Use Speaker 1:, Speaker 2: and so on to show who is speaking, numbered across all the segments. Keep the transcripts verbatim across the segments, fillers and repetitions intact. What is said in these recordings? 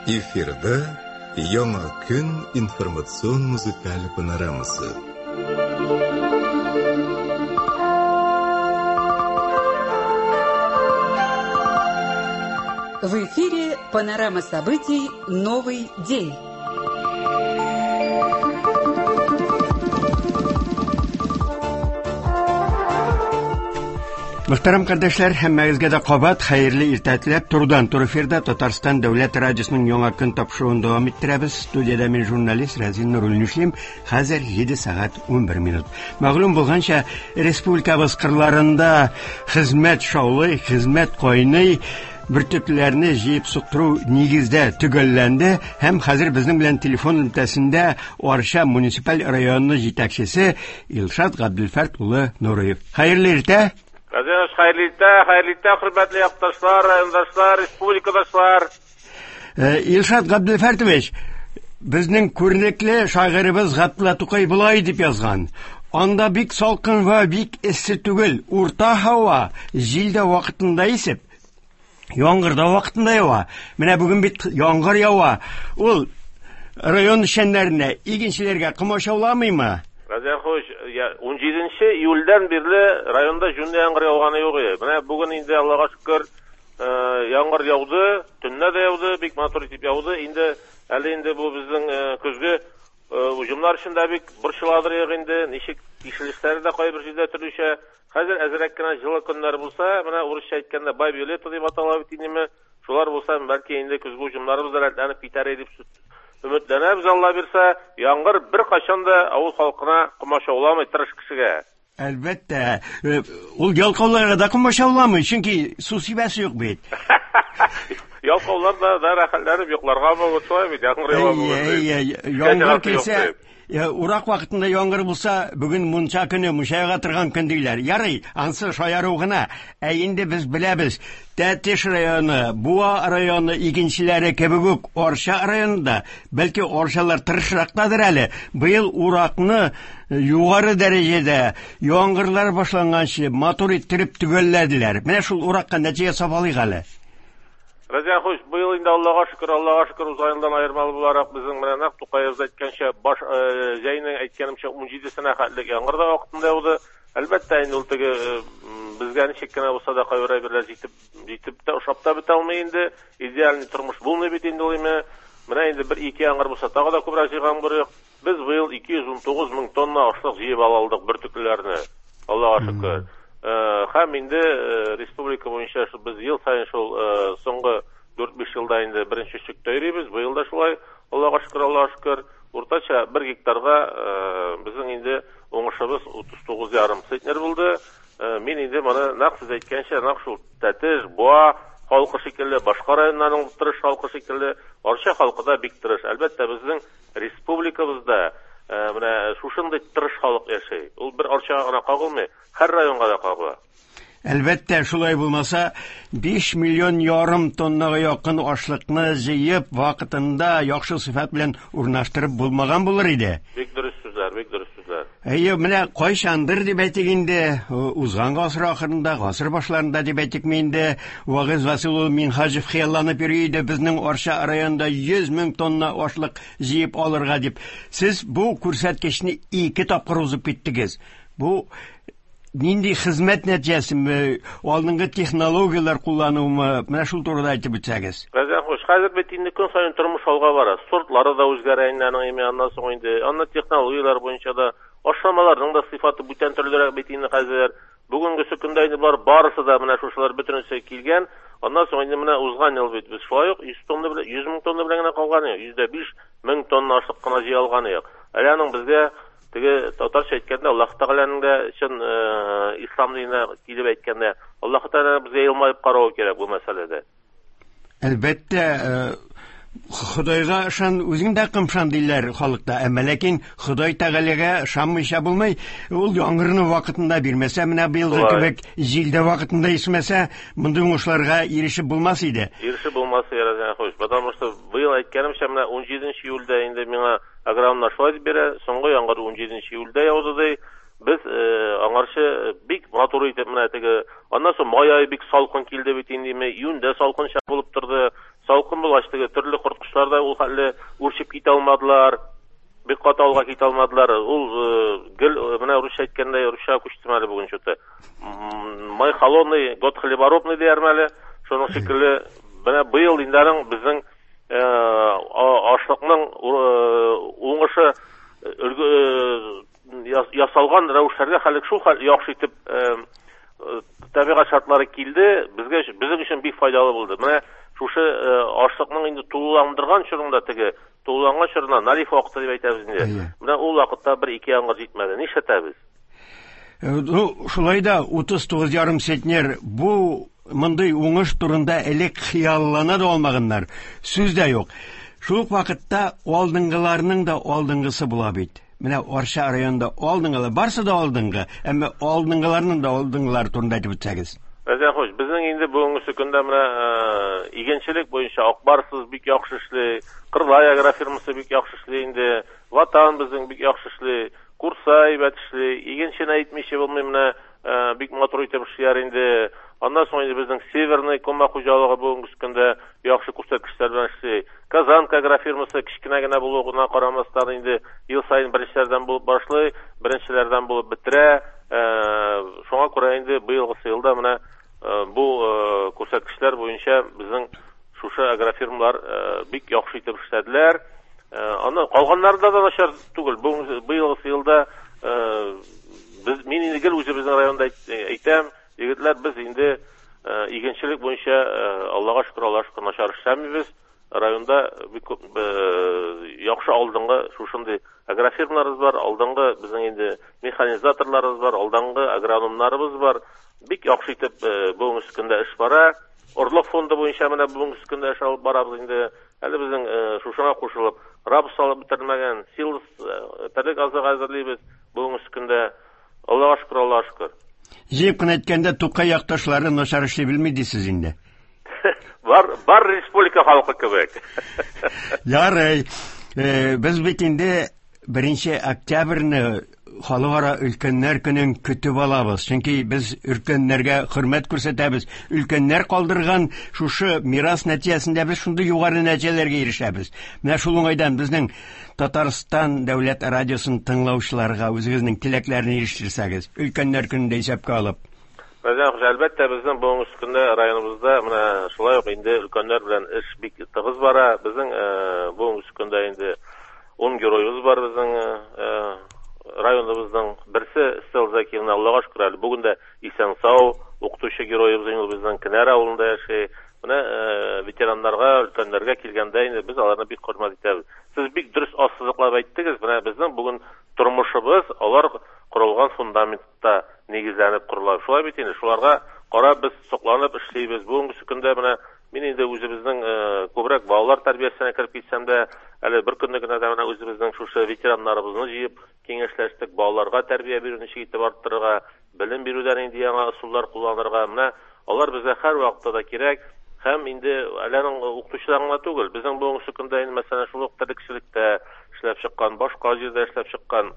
Speaker 1: Эфирда Яңа көн информацион музыкаль панорамасы.
Speaker 2: В эфире панорама событий «Новый день».
Speaker 3: Мөхтәрәм кардәшләр, һәммәгезгә дә кабат хәерле иртә теләп, турыдан тур эфирда Татарстан дәүләт радиосының яңа көн тапшыруын дәвам иттерәбез. Студиядә мин журналист Разин Нуруллин, хәзер җиде сәгать ун бер минут. Мәгълүм булганча, республикабыз кырларында хезмәт шаулый, хезмәт кайный, бертөкләрне җыеп суктыру нигездә төгәлләнде һәм хәзер безнең белән телефон өлкәсендә Арча муниципаль районы җитәкчесе Илшат Габделфәрт улы Нуриев. Хәерле иртә.
Speaker 4: Казанов, хәерле иртә, хәерле иртә, хөрмәтле якташлар, райондашлар, республикадашлар.
Speaker 3: Илшат Габделфәртович, безнең күренекле шагыйребез Габдулла Тукай булай дип язган. Анда бик салкын ва бик эссе түгел, урта һава, җил дә вакытында исеп, яңгыр да вакытында ява. Менә бүген бит яңгыр ява. Ул район эшчәннәренә, игенчеләргә комачауламыймы?
Speaker 4: Казан хош, он җиденче июльдән бирле районда җүнле яңгыр яуганы юк иде. Менә бүген инде Аллага шөкер, яңгыр яуды, төнне дә яуды, бик матур итеп яуды. Инде әле инде бу безнең көзге уҗымнар өчен дә бик борчыладыр инде. Ничек ишелешләре дә кайбер җирдә төрлечә. Хәзер әзрәк кенә җылы көннәр булса, менә урысча әйткәндә бай виолетта дип атала бит инде. Шулар булса, бәлки инде көзге уҗымнарыбыз да рәтләнеп китәр дип өметләнәбез, Алла бирсә, яңгыр бер качан да авыл халкына комачауламый тырыш кешегә.
Speaker 3: Әлбәттә, ул ялкауларга да комачауламый, чөнки су сибәсе юк бит.
Speaker 4: Ялкаулар да рәхәтләнеп йокларга булып шулай бит, яңгыр ява булып.
Speaker 3: Яңгыр килсә, урак вакытында яңгыр булса, бүген мунча көне, мунчага торган көн диләр. Ярый, ансы шаяру гына. Ә инде без беләбез, Тәтеш районы, Буа районы игенчеләре кебек үк Арча районында, бәлки Арчалар тырышрактадыр әле. Быел уракны югары дәрәҗәдә яңгырлар башланганчы матур иттереп төгәлләделәр. Менә шул уракка нәтиҗә сабалыйк әле.
Speaker 4: Разия хош, быел инде Аллага шөкер, Аллага шөкер узган аермалы буларак безнең менә нәкъ Тукаев әйткәнчә, баш җәйнең әйткәнемчә он җидесенә хәтлек яңгыр да вакытында яуды. Әлбәттә, инде ул теге безгә ничек кенә булса да кайбер әйберләр җитеп җитеп тә ошап та бетә алмый инде. Идеаль тормыш булмый бит инде ул име. Менә инде бер ике яңгыр булса, тагы да күбрәк җыйган бурык. Без быел ике йөз ун тугыз мең тонна ашлык җыеп ала алдык бертөкләрне. Аллага шөкер. Һәм инде республика буенча без ел сайын шул соңгы дүрт-биш елда инде беренче чиктә йөрибез. Быел да шулай. Аллага шөкер, Аллага шөкер. Уртача бер гектарга безнең инде уңышыбыз утыз тугыз ярым центнер булды. Мин инде моны нәкъ сез әйткәнчә, нәкъ шул Тәтеш, Буа халкы шикелле, башка районнарның тырыш халкы шикелле, Арча халкы да бик тырыш. Әлбәттә, безнең республикабызда менә шушындый тырыш халык яши. Ул бер Арчага гына кагылмый, һәр районга да кагыла.
Speaker 3: Әлбәттә, шулай булмаса, биш миллион ярым тоннага якын ашлыкны җыеп, вакытында яхшы сыйфат белән урнаштырып булмаган булыр иде.
Speaker 4: Бик дөрес сүзләр, бик дөрес сүзләр.
Speaker 3: Әйе, менә кайчандыр дип әйтик инде, узган гасыр ахырында, гасыр башларында дип әйтик инде, Вагыз Васил Минхаҗев хыялланып йөри иде безнең Арча районында йөз мең тонна ашлык җыеп алырга дип. Сез бу күрсәткечне ике тапкыр узып киттегез. Бу нинди хезмәт нәтиҗәсеме, алдынгы технологиялар куллануымы, менә шул турыда әйтеп үтсәгез.
Speaker 4: Казан хош, хәзер бит инде көн саен тормыш алга бара. Сортлары да үзгәрә инде, име аннан соң инде, аннан технологиялар буенча да ашамаларның да сыйфаты бүтән төрлерәк бит инде хәзер. Бүгенге көндә инде бар барысы да менә шушылар бөтенесе килгән. Аннан соң инде менә узган ел бит без шулай ук йөз тонна белән йөз мең тонна белән генә калган иде. йөз дә биш мең тонна ашлык кына җыя алган иде. Әле аның безгә теге татарча әйткәндә, Аллаһ Тәгаләнең дә чын ислам диненә килеп әйткәндә, Аллаһ Тәгалә безгә елмаеп карау кирәк бу мәсьәләдә.
Speaker 3: Әлбәттә, Худайга ышан, үзең дә кымшан диләр халыкта, әмма ләкин Худай Тәгаләгә ышанмыйча булмый. Ул яңгырны вакытында бирмәсә, менә быелгы кебек җилдә вакытында исмәсә, мондый уңышларга ирешеп булмас иде.
Speaker 4: Ирешеп булмас иде, хош. Потому что быел әйткәнемчә, менә он җиденче июльдә инде миңа агрономнар шулай бирә, соңгы яңгыр он җиденче июльдә яуды ди. Без аңарчы бик матур итеп менә теге, аннан соң май ае бик салкын килде бит инде, июньдә салкынча булып торды. салкын булгач теге төрле корткычлар да ул хәлле үрчеп китә алмадылар. Бик каталга китә алмадылар. Ул гел менә русча әйткәндә русча күчтем әле бүген чөтә. Май холодный, год хлеборобный диярме әле. Шуның шикелле менә быел инде аның безнең ашлыкның уңышы ясалган рәвешләргә хәлек шул хәл яхшы итеп табигать шартлары килде, безгә безнең өчен бик файдалы булды. Менә шушы ашлыкның инде тулыландырган чорында теге тулыланган чорына налиф вакыты дип әйтәбез инде. Менә ул вакытта бер ике янга җитмәде. Нишләтәбез?
Speaker 3: Ну, шулай да утыз тугыз ярым центнер бу мондый уңыш турында элек хыяллана да алмаганнар. Сүз дә юк. Шул ук вакытта алдынгыларның да алдынгысы була бит. Менә Арча районында алдынгылар барсы да алдынгы, әмма алдынгыларның да алдынгылар турында әйтеп үтсәгез.
Speaker 4: Безнең хош, безнең инде бүгенге көндә менә игенчелек буенча Акбарсыз бик яхшы эшли, Кырлай агрофирмасы бик яхшы эшли инде, Ватан безнең бик яхшы эшли, Курсай әйбәт эшли, игенчене әйтмичә булмый менә бик матур итеп эшләр инде. Аннан соң инде безнең Северный кома хуҗалыгы бүгенге көндә яхшы күрсәткечләр белән эшли. Казанка агрофирмасы кичкенә генә булуына карамастан инде ел сайын беренчеләрдән булып башлый, беренчеләрдән булып бетерә. Шуңа күрә инде быелгы елда менә бу күрсәткечләр буенча безнең шушы агрофирмалар бик яхшы итеп эшләделәр. Аны калганнарда да начар түгел. Быелгы елда без мин инде гел үзебезнең районда әйтәм, егетләр без инде игенчелек буенча Аллага шөкер, Аллага шөкер начар эшләмибез. Районда бик яхшы алдынгы шушындый агрофирмаларыбыз бар, алдынгы безнең инде механизаторларыбыз бар, алдынгы агрономнарыбыз бар. Бик яхшы итеп бүгенге көндә эш бара. Орлык фонды буенча менә бүгенге көндә эш алып барабыз инде. Әле безнең шушына кушылып, рапс алып бетермәгән, силс тәлек азык әзерлибез бүгенге көндә. Аллага шөкер, Аллага шөкер.
Speaker 3: Җыеп кына әйткәндә Тукай якташлары начар эшли белми дисез инде.
Speaker 4: Бар, бар республика халкы кебек.
Speaker 3: Ярый. Без бит инде беренче октябрьне халыкара өлкәннәр көнен көтеп алабыз. Чөнки без өлкәннәргә хөрмәт күрсәтәбез. Өлкәннәр калдырган шушы мирас нәтиҗәсендә без шундый югары нәтиҗәләргә ирешәбез. Менә шул уңайдан безнең Татарстан дәүләт радиосын тыңлаучыларга үзегезнең теләкләрен ирештерсәгез, өлкәннәр көнендә исәпкә алып.
Speaker 4: Мәсәлән, әлбәттә безнең бүгенге көндә районыбызда менә шулай ук инде өлкәннәр белән эш бик тыгыз бара. Безнең бүгенге көндә инде ун героебыз бар безнең районыбызның. Берсе Стелзакин, Аллага шөкер, әле бүген дә исән-сау укытучы героебыз инде безнең Кенәр авылында яши. Менә ветераннарга, өлкәннәргә килгәндә инде без аларны бик хөрмәт итәбез. Сез бик дөрес ассызыклап әйттегез. Менә безнең бүген тормышыбыз алар корылган фундаментта нигезләнеп корыла. Шулай бит инде шуларга карап без сокланып эшлибез. Бүгенге көндә менә мин инде үзебезнең күбрәк балалар тәрбиясенә кирип китсәм дә, әле бер көнне генә дә менә үзебезнең шушы ветераннарыбызны җыеп киңәшләштек, балаларга тәрбия бирүне ничек итеп арттырырга, белем бирүдән инде яңа ысуллар кулланырга. Менә алар безгә һәр вакытта да кирәк. Һәм инде әләнең укытучыларга түгел, безнең бүгенге көндә инде мәсәлән шул ук тәрбиячелектә эшләп чыккан, башка җирдә эшләп чыккан,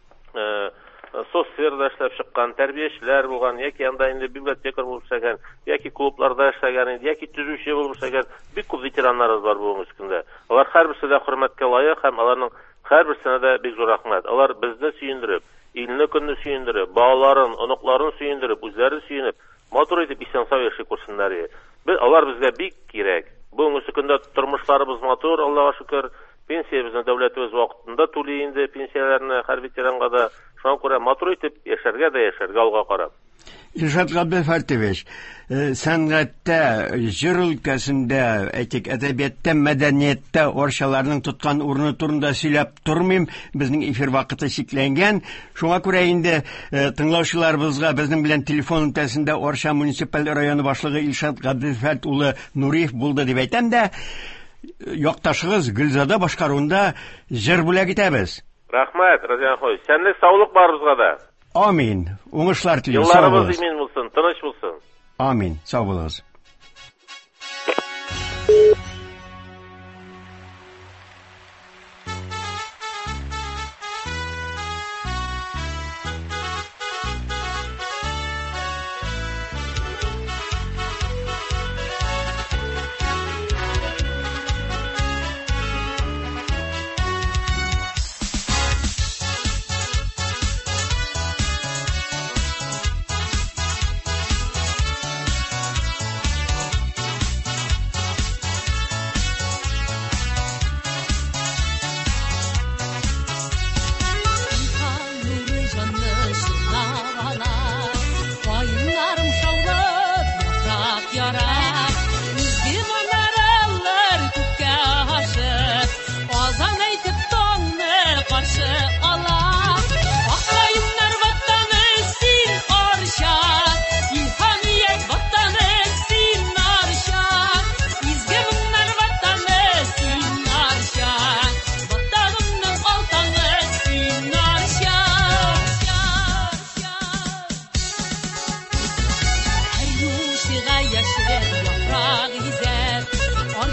Speaker 4: соцсферада эшләп чыккан тәрбиячеләр булган, яки анда инде библиотекарь булып эшләгән, яки клубларда эшләгән, яки төзүче булып эшләгән бик күп ветераннарыбыз бар бүгенге көндә. Алар һәрберсе дә хөрмәткә лаек һәм аларның һәрберсенә дә бик зур рәхмәт. Алар безне сөендереп, илне көнне сөендереп, балаларын, оныкларын сөендереп, үзләре сөенеп, матур итеп исән-сау яши күрсеннәр. Без алар безгә бик кирәк. Бүгенге көндә тормышларыбыз матур, Аллага шөкер. Пенсиябезне дәүләтебез вакытында түли инде, пенсияләрне һәр ветеранга да. Шуңа күрә матур итеп яшәргә дә яшәргә алга карап.
Speaker 3: Илшат Габделфатович, сәнгатьтә, җыр өлкәсендә, әйтик, әдәбиятта, мәдәниятта орчаларның тоткан урыны турында сөйләп тормыйм. Безнең эфир вакыты чикләнгән. Шуңа күрә инде тыңлаучыларыбызга безнең белән телефон үтәсендә Орча муниципаль районы башлыгы Илшат Габделфат улы Нуриев булды дип әйтәм дә, якташыгыз Гөлзада башкаруында җыр бүләк итәбез.
Speaker 4: Рәхмәт, Разиян хой. Сәнлек, саулык барыбызга да.
Speaker 3: Амин. Уңышлар телим.
Speaker 4: Елларыбыз имин булсын, тыныч булсын.
Speaker 3: Амин. Сау булыгыз.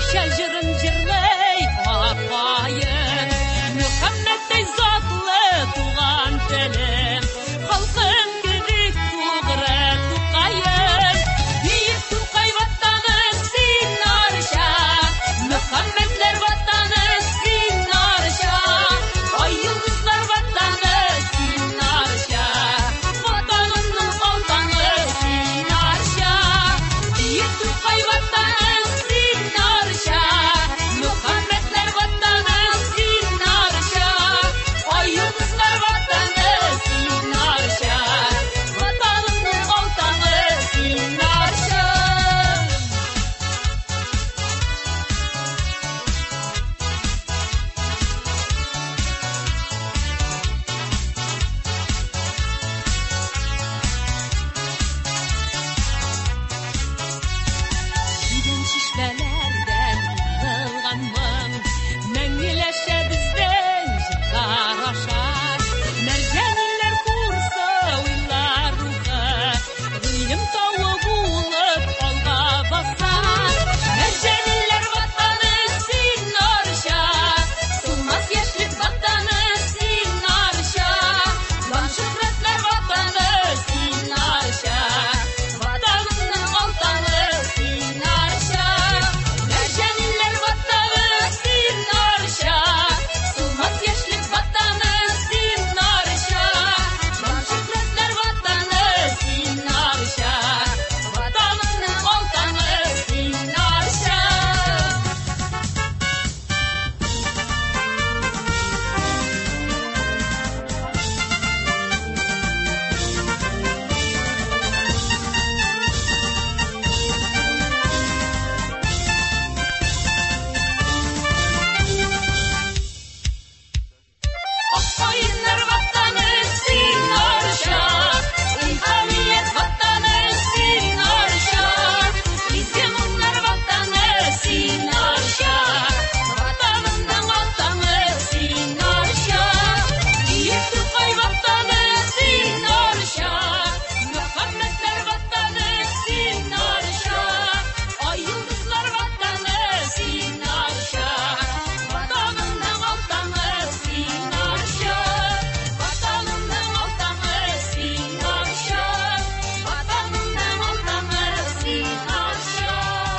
Speaker 5: Türkçe jırın jırlay apayın Muhammed'ey zatlı tuğan telim Halkın güdük tuğra tuqayın Büyük tuqay vatanı sinarşa Muhammedler vatanı sinarşa Ay yıldızlar vatanı sinarşa Vatanının oltanı sinarşa Büyük tuqay vatanı sinarşa Muhammedler vatanı sinarşa Ay yıldızlar vatanı sinarşa Vatanının oltanı sinarşa Gidin şişmelerden yığılganmın Mengileşe bizden jıtlar aşar Mercaniller kursa uylar ruha Gıyım tağı bulup alga basar Mercaniller vatanı sinarşa Sılmaz yaşlık vatanı sinarşa Lan şöhretler vatanı sinarşa Vatanının oltanı sinarşa Mercaniller vatanı sinarşa Sılmaz yaşlık vatanı sinarşa Lan şöhretler vatanı sinarşa Vatanının oltanı sinarşa Oyunlar vatanı sinarşa İlhamiyet vatanı sinarşa İzyamunlar vatanı sinarşa Vatanından oltanı sinarşa Büyük tuqay vatanı sinarşa Muhammedler vatanı sinarşa Ay yıldızlar vatanı sinarşa Vatanından oltanı sinarşa Vatanından oltanı sinarşa Vatanından oltanı sinarşa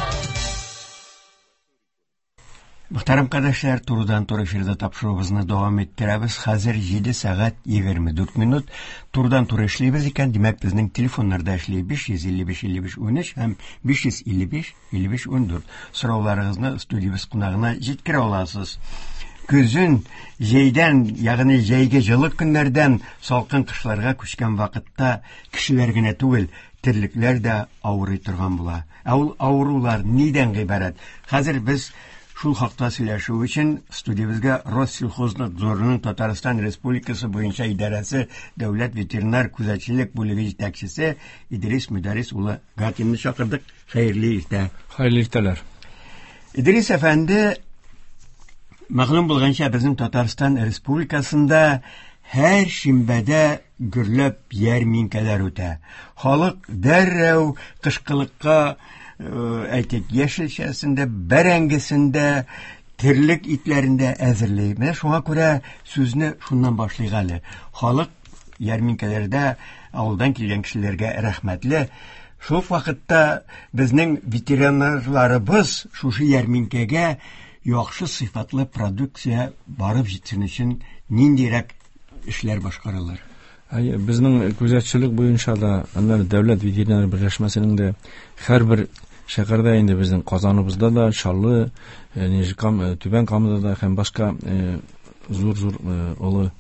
Speaker 3: Muhtaram kardeşler, Turdan Tur efirde tapşırığımızı devam ettiremiz. Hazır yedi saat yigirme dört minut. Turdan Tur işleyimiz iken demek bizning telefonlarda işley besh yuz ellik besh ellik besh o'n uch hem besh yuz ellik besh ellik besh o'n to'rt. So'rovlaringizni studiyamiz qonog'ina yetkira olasiz. Күзен җәйдән, ягъни җәйге җылы көннәрдән салкын кышларга күчкән вакытта кешеләр генә түгел, терлекләр дә авырый торган була. Ә ул авырулар нидән гыйбарәт? Хәзер без шул хакта сөйләшү өчен студиябызга Россельхознадзорның Татарстан Республикасы буенча идарәсе дәүләт ветеринар күзәтчелек бүлеге җитәкчесе Идрис Мөдәрис улы Гатимны чакырдык. Хәерле иртә.
Speaker 6: Хәерле иртәләр.
Speaker 3: Идрис әфәнде, мәгълүм булганча безнең Татарстан Республикасында һәр шимбәдә гөрләп ярминкәләр үтә. Халык дәррәү кышкылыкка әйтик яшелчәсендә, бәрәңгесендә, терлек итләрендә әзерләй. Менә шуңа күрә сүзне шуннан башлыйк әле. Халык ярминкәләрдә авылдан килгән кешеләргә рәхмәтле. Шул вакытта безнең ветеринарларыбыз шушы ярминкәгә яхшы сыйфатлы продукция барып җитсен өчен ниндирәк эшләр башкаралар?
Speaker 6: Безнең күзәтчелек буенча да аннары дәүләт ветеринар берләшмәсенең дә һәрбер шәһәрдә инде безнең Казаныбызда да, Шаллы, Нижкам, Түбән Камада да һәм башка зур-зур олы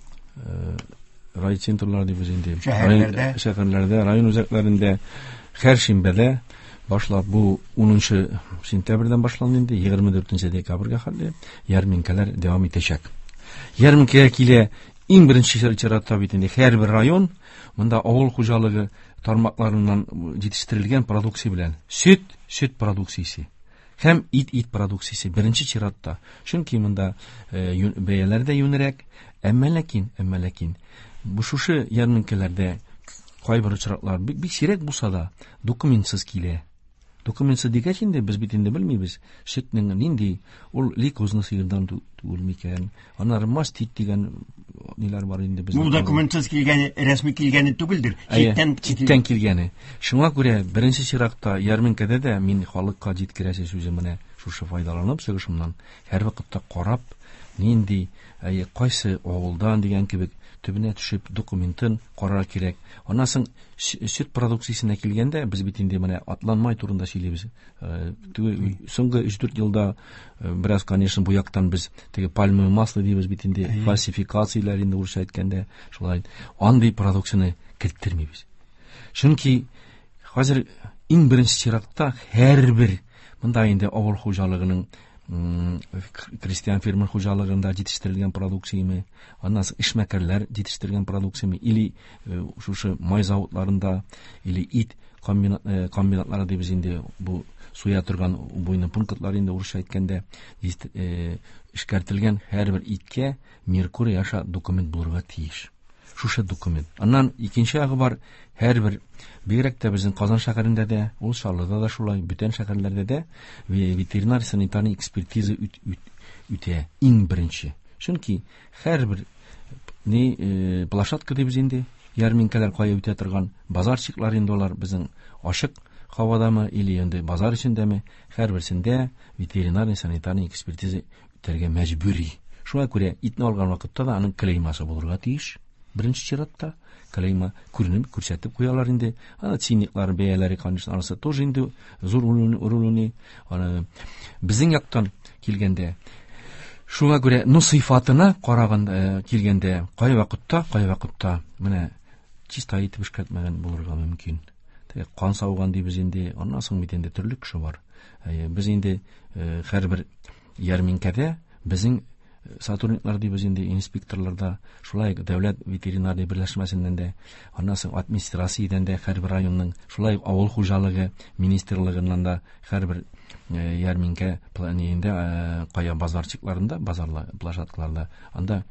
Speaker 6: райцентрлар дип инде
Speaker 3: шәһәрләрдә,
Speaker 6: шәһәрләрдә, район үзәкләрендә һәр шимбәдә башлап бу унынчы сентябрьдән башланды инде егерме дүртенче декабрьгә хәтле ярминкәләр дәвам итәчәк. Ярминкәгә килә иң беренче чиратта бит инде һәрбер район монда авыл хуҗалыгы тармакларыннан җитештерелгән продукция белән сөт, сөт продукциясе һәм ит, ит продукциясе беренче чиратта. Чөнки монда бәяләр дә юнрәк, әмма ләкин, әмма ләкин бу шушы ярминкәләрдә кайбер очраклар бик сирәк булса да документсыз килә. Документсыз дигәч инде без бит инде белмибез. Сөтнең нинди ул лейкозны сыердан түгел микән. Аннары мастит дигән ниләр бар инде без.
Speaker 3: Бу документсыз килгәне, рәсми килгәне түгелдер.
Speaker 6: Читтән читтән килгәне. Шуңа күрә беренче чиракта ярминкәдә дә мин халыкка җиткерәсе сүзе менә шушы файдаланып чыгышымнан һәр вакытта карап, нинди әйе кайсы авылдан дигән кебек төбенә төшеп документын карар кирәк. Аннан соң сөт продукциясенә килгәндә без бит инде менә атланмай турында сөйлибез. Соңгы өч-дүрт елда бераз, конечно, бу яктан без теге пальмовое масло дибез бит инде, фальсификацияләр инде урысча әйткәндә, шулай андый продукцияны керттермибез. Чөнки хәзер иң беренче чиракта һәрбер монда инде авыл хуҗалыгының крестьян фермер хуҗалыгында җитештерелгән продукцияме, аннан соң эшмәкәрләр җитештерелгән продукцияме, или шушы май заводларында, или ит комбинатлары дибез инде бу суя торган буйны пунктлар инде урысча әйткәндә эшкәртелгән һәрбер иткә Меркурий аша документ булырга тиеш. Шушы документ. Аннан икенче ягы бар, һәрбер бигрәк тә безнең Казан шәһәрендә дә, ул Шарлыда да шулай, бүтән шәһәрләрдә дә ветеринар санитарный экспертиза үтә иң беренче. Чөнки һәрбер ни площадка дибез инде, ярминкәләр кая үтә торган, базарчыклар инде алар безнең ашык һавадамы или инде базар эчендәме, һәрберсендә ветеринарный санитарный экспертиза үтәргә мәҗбүри. Шуңа күрә итне алган вакытта да аның клеймасы булырга тиеш. Беренче чиратта клейма күренеп күрсәтеп куялар инде. Аны цинниклар бәяләре, конечно, анысы тоже инде зур урынны. Аны безнең яктан килгәндә, шуңа күрә ну сыйфатына караганда килгәндә, кай вакытта, кай вакытта менә чиста итеп эшкәртмәгән булырга мөмкин. Теге кан сауган дибез инде, аннан соң бит инде төрле кеше бар. Без инде һәрбер ярминкәдә безнең Сатурниклар дибез инде, инспекторларда, шулай дәүләт ветеринария берләшмәсеннән дә, аннан соң администрациядән дә һәрбер районның, шулай авыл хуҗалыгы министрлыгыннан да һәрбер ярминкә планында, кая базарчыкларында, базарлар, площадкаларда, анда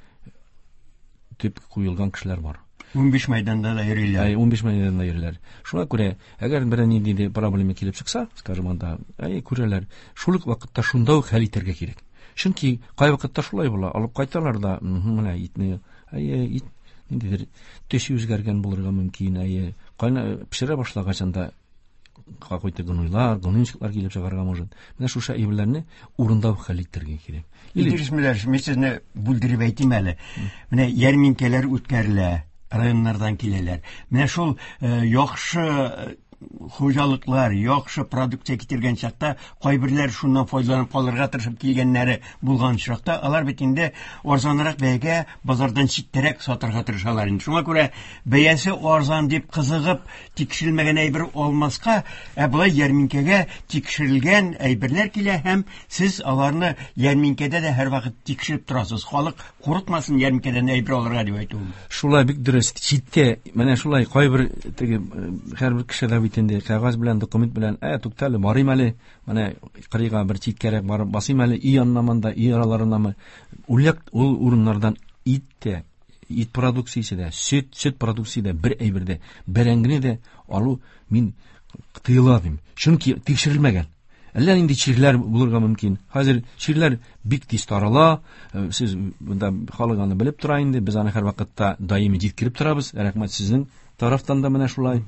Speaker 6: төп куелган кешеләр бар.
Speaker 3: унбиш мәйданда да йөриләр.
Speaker 6: унбиш мәйданда йөриләр. Шуңа күрә, әгәр бер нинди проблема килеп чыкса, скажем, анда, әй күрәләр, шул вакытта шунда ук хәл итәргә кирәк. Чөнки кай вакытта шулай була, алып кайталар да, менә итне, әйе, ит ниндидер төсе үзгәргән булырга мөмкин, әйе, кайны пешерә башлагачында какой-то гынуйлар, гынуйчыклар килеп чыгарга может. Менә шушы әйберләрне урында хәл итәргә кирәк.
Speaker 3: Идрис Милләр, мен сезне бүлдереп әйтим әле. Менә ярминкәләр үткәрелә, районнардан киләләр. Менә шул яхшы хуҗалыклар, яхшы продукция китергән чакта, кайберләр шуннан файдаланып калырга тырышып килгәннәре булган чакта, алар бит инде арзанрак бәягә базардан читтәрәк сатырга тырышалар инде. Шуңа күрә бәясе арзан дип кызыгып тикшерелмәгән әйбер алмаска, ә булай ярминкәгә тикшерелгән әйберләр килә һәм сез аларны ярминкәдә дә һәр вакыт тикшереп торасыз. Халык курыкмасын ярминкәдән әйбер алырга дип әйтү.
Speaker 6: Шулай бик дөрес. Читтә, менә шулай кайбер теге һәрбер кешедә инде кагаз белән, документ белән, ә туктале барыйм әле, менә кырыйга бер читкәрәк барып басыйм әле, и яннамында, и араларындамы, ул ул урыннардан итте, ит продукциясе дә, сөт, сөт продукциясе дә бер әйбердә, бәрәңгене дә алу мин тыйладым. Чөнки тикшерелмәгән. Әллә нинди чирләр булырга мөмкин. Хәзер чирләр бик тиз тарала, сез монда халык аны белеп тора инде, без аны һәр вакытта даими җиткереп торабыз. Рәхмәт сезнең тарафтан да менә шулай.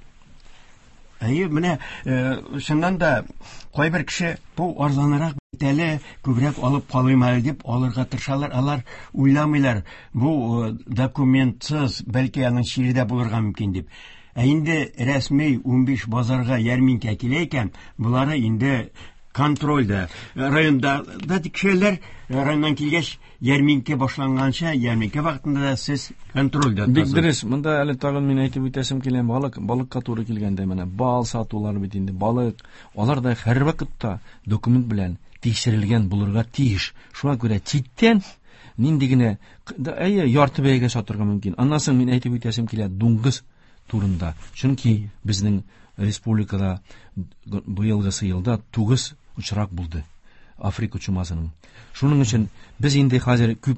Speaker 3: Әйе, менә шуннан да кайбер кеше бу арзанрак битәле күбрәк алып калыйм әле дип алырга тырышалар. Алар уйламыйлар, бу документсыз, бәлки аның чиридә булырга мөмкин дип. Ә инде рәсми унбиш базарга ярминкә килә икән, булары инде контрольдә. Районда да тикшерәләр, районнан килгәч ярминкә башланганча, ярминкә вакытында да сез контрольдә
Speaker 6: торасыз. Бик дөрес, монда әле тагын мин әйтеп үтәсем килә, балык, балыкка туры килгәндә менә бал сатулар бит инде, балык, алар да һәр вакытта документ белән тикшерелгән булырга тиеш. Шуңа күрә читтән нинди генә, әйе, ярты бәягә сатырга мөмкин. Аннан соң мин әйтеп үтәсем килә дуңгыз турында. Чөнки безнең республикада быелгысы елда тугыз очрак булды. Африка чумасының. Шуның өчен без инде хәзер күп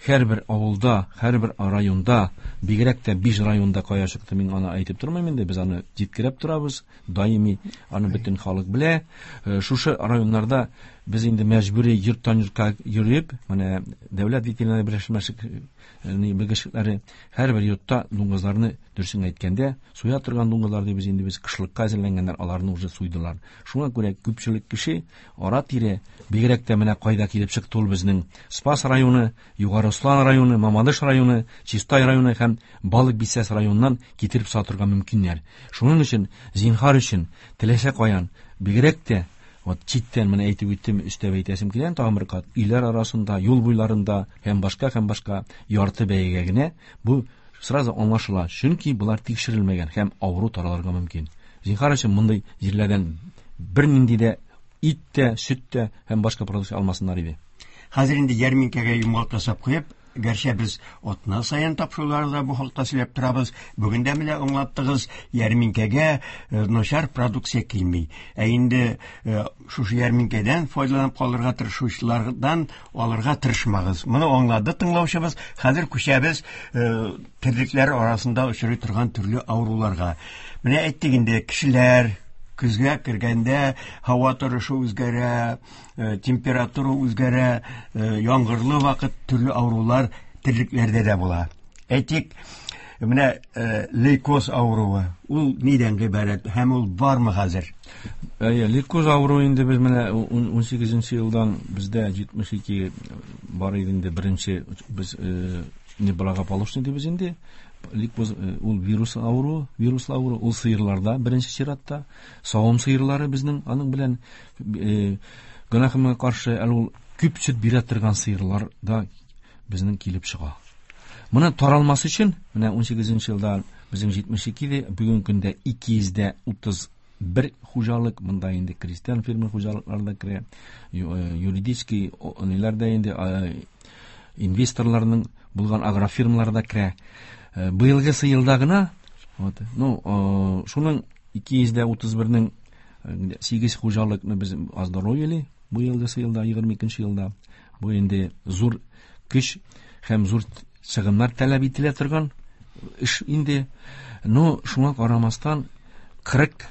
Speaker 6: һәрбер авылда, һәрбер районда, бигрәк тә биш районда кая чыкты, мин аны әйтеп тормыйм инде, без аны җиткереп торабыз, даими аны бөтен халык белә. Шушы районнарда без инде мәҗбүри йорттан йортка йөреп, менә дәүләт ветеринария берләшмәсе белгечләре һәрбер йортта дуңгызларны дөресен әйткәндә суя торган дуңгызлар дип без инде без кышлыкка әзерләнгәннәр, аларны уже суйдылар. Шуңа күрә күпчелек кеше ара-тирә бигрәк тә менә кайда килеп чыкты ул безнең Спас районы, Югары Услан районы, Мамадыш районы, Чистай районы һәм Балык Бисәс районыннан китереп сатырга мөмкиннәр. Шуның өчен зинһар өчен теләсә каян бигрәк тә вот читтән менә әйтеп үттем, өстәп әйтәсем килә, тагын бер кат өйләр арасында, юл буйларында һәм башка һәм башка ярты бәягә генә бу сразу аңлашыла, чөнки булар тикшерелмәгән һәм авыру таралырга мөмкин. Зинһар өчен мондай җирләрдән бер нинди дә ит тә, сөт тә һәм башка продукция алмасыннар иде.
Speaker 3: Хәзер инде ярминкәгә йомгак ясап куеп, гәрчә без атна саен тапшыруларда бу хакта сөйләп торабыз. Бүген дә менә аңлаттыгыз, ярминкәгә начар продукция килми. Ә инде шушы ярминкәдән файдаланып калырга тырышучылардан алырга тырышмагыз. Моны аңлады тыңлаучыбыз. Хәзер күчәбез терлекләр арасында очрый торган төрле авыруларга. Менә әйттек инде, кешеләр көзгә кергәндә һава торышы үзгәрә, температура үзгәрә, яңгырлы вакыт төрле авырулар терлекләрдә дә була. Әйтик, менә лейкоз авыруы, ул нидән гыйбарәт һәм ул бармы хәзер?
Speaker 6: Әйе, лейкоз авыруы инде без менә ун сигезенче елдан бездә җитмеш ике бар иде инде, беренче без неблагополучный дибез инде. Лейкоз ул вирус авыруы, вирус авыруы ул сыерларда беренче чиратта, савым сыерлары безнең аның белән гөнаһымга каршы ул күп сөт бирә торган сыерларда безнең килеп чыга. Моны таралмас өчен менә ун сигезенче елда безнең җитмеш ике, бүген көндә ике йөз утыз бер хуҗалык, монда инде крестьян фермер хуҗалыкларда керә, юридический неләрдә инде инвесторларның булган агрофирмаларда керә. Быелгы елда гына, вот, ну, шуның ике йөз утыз бернең сигез хуҗалыкны без аздыройли, быелгы елда, егерме икенче елда, бу инде зур көч һәм зур чыгымнар таләп ителә торган эш инде. Ну, шуңа карамастан кырык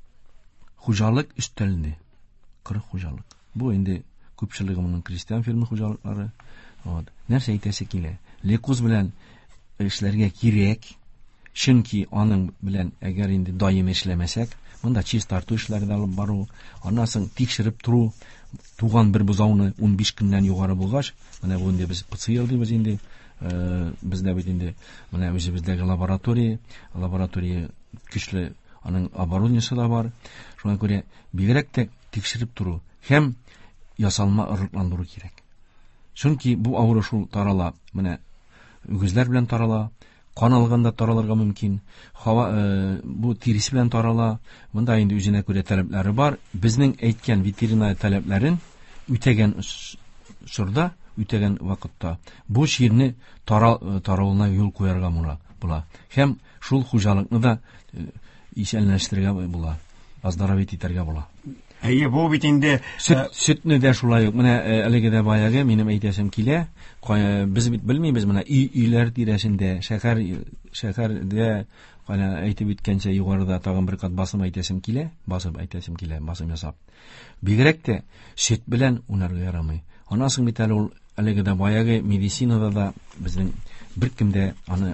Speaker 6: хуҗалык өстәлде. кырык хуҗалык. Бу инде күпчелеге моның крестьян фермер хуҗалыклары. Вот. Нәрсә әйтәсе килә? Лейкоз белән эшләргә кирәк, чөнки аның белән әгәр инде даим эшләмәсәк, монда чистарту эшләре дә алып бару, аннан соң тикшереп тору, туган бер бузауны ун биш көннән югары булгач, менә бу инде без ПЦР дибез инде, бездә бит инде менә үзебездәге лаборатория, лаборатория көчле, аның оборудованиесе да бар. Шуңа күрә бигрәк тә тикшереп тору һәм ясалма ырыкландыру кирәк. Чөнки бу авыру шул тарала, менә үгезләр белән тарала, кан алганда таралырга мөмкин, һава бу тирис белән тарала. Монда инде үзенә күрә таләпләре бар. Безнең әйткән ветеринария таләпләрен үтәгән шурда, үтәгән вакытта бу ширне тарауына юл куярга була. Һәм шул хуҗалыкны да исәнләштерергә була, оздоровить итәргә була.
Speaker 3: Әйе, бу бит инде
Speaker 6: сөтне дә шулай ук. Менә әлеге дә баягы минем әйтәсем килә. Без бит белмибез, менә өйләр тирәсендә, шәһәр шәһәрдә кана әйтеп үткәнчә югарыда тагын бер кат басым әйтәсем килә, басып әйтәсем килә, басым ясап. Бигрәк тә сөт белән уйнарга ярамый. Аннан соң бит әле ул әлеге дә баягы медицинада да безнең беркем дә аны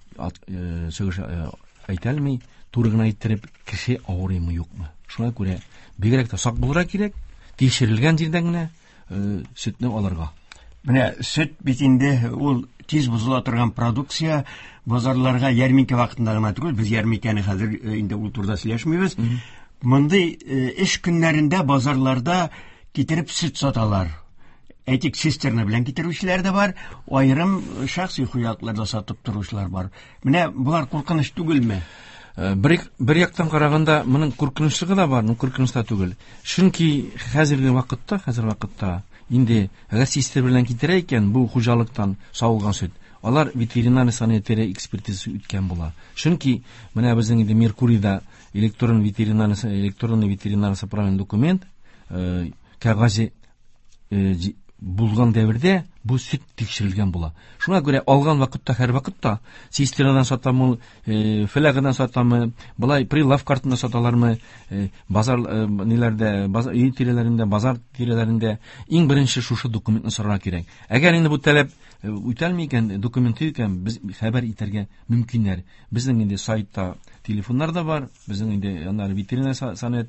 Speaker 6: чыгыш әйтә алмый, туры гына әйттереп кеше авырыймы юкмы. Шуңа күрә бигрәк тә сак булырга кирәк, тикшерелгән җирдән генә сөтне алырга.
Speaker 3: Менә сөт бит инде ул тиз бузыла торган продукция, базарларга ярминкә вакытында гына түгел, без ярминкәне хәзер инде ул турыда сөйләшмибез. Мондый эш көннәрендә базарларда китереп сөт саталар. Әйтик, цистерна белән китерүчеләр дә бар, аерым шәхси хуҗалыкларда сатып торучылар бар. Менә булар куркыныч түгелме?
Speaker 6: Бер бер яктан караганда моның куркынычлыгы да бар, но куркыныч та түгел. Чөнки хәзерге вакытта, хәзер вакытта инде әгәр цистер белән китерә икән бу хуҗалыктан савылган сөт, алар ветеринар санитария экспертизасы үткән була. Чөнки менә безнең инде Меркурийда электрон ветеринар электронный ветеринар справный документ, кәгазе булган дәвердә бу сөт тикшерелгән була. Шуңа күрә алган вакытта һәр вакытта цистернадан сатамы, фелягыдан сатамы, булай прилав картында саталармы, базар ниләрдә, базар үй тирәләрендә, базар тирәләрендә иң беренче шушы документны сорарга кирәк. Әгәр инде бу таләп үтәлми икән, документы икән, без хәбәр итәргә мөмкиннәр. Безнең инде сайтта телефоннар да бар, безнең инде аннары ветеринар санаят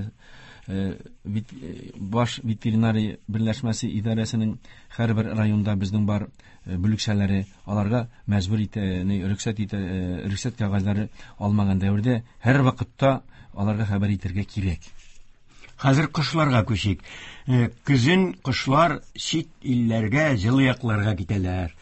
Speaker 6: баш ветеринария берләшмәсе идарәсенең һәрбер районда безнең бар бүлекчәләре, аларга мәҗбүр итә, рөхсәт итә, рөхсәт кәгазьләре алмаган дәвердә һәр вакытта аларга хәбәр итәргә кирәк.
Speaker 3: Хәзер кошларга күчик. Көзен кошлар чит илләргә, җылы якларга китәләр.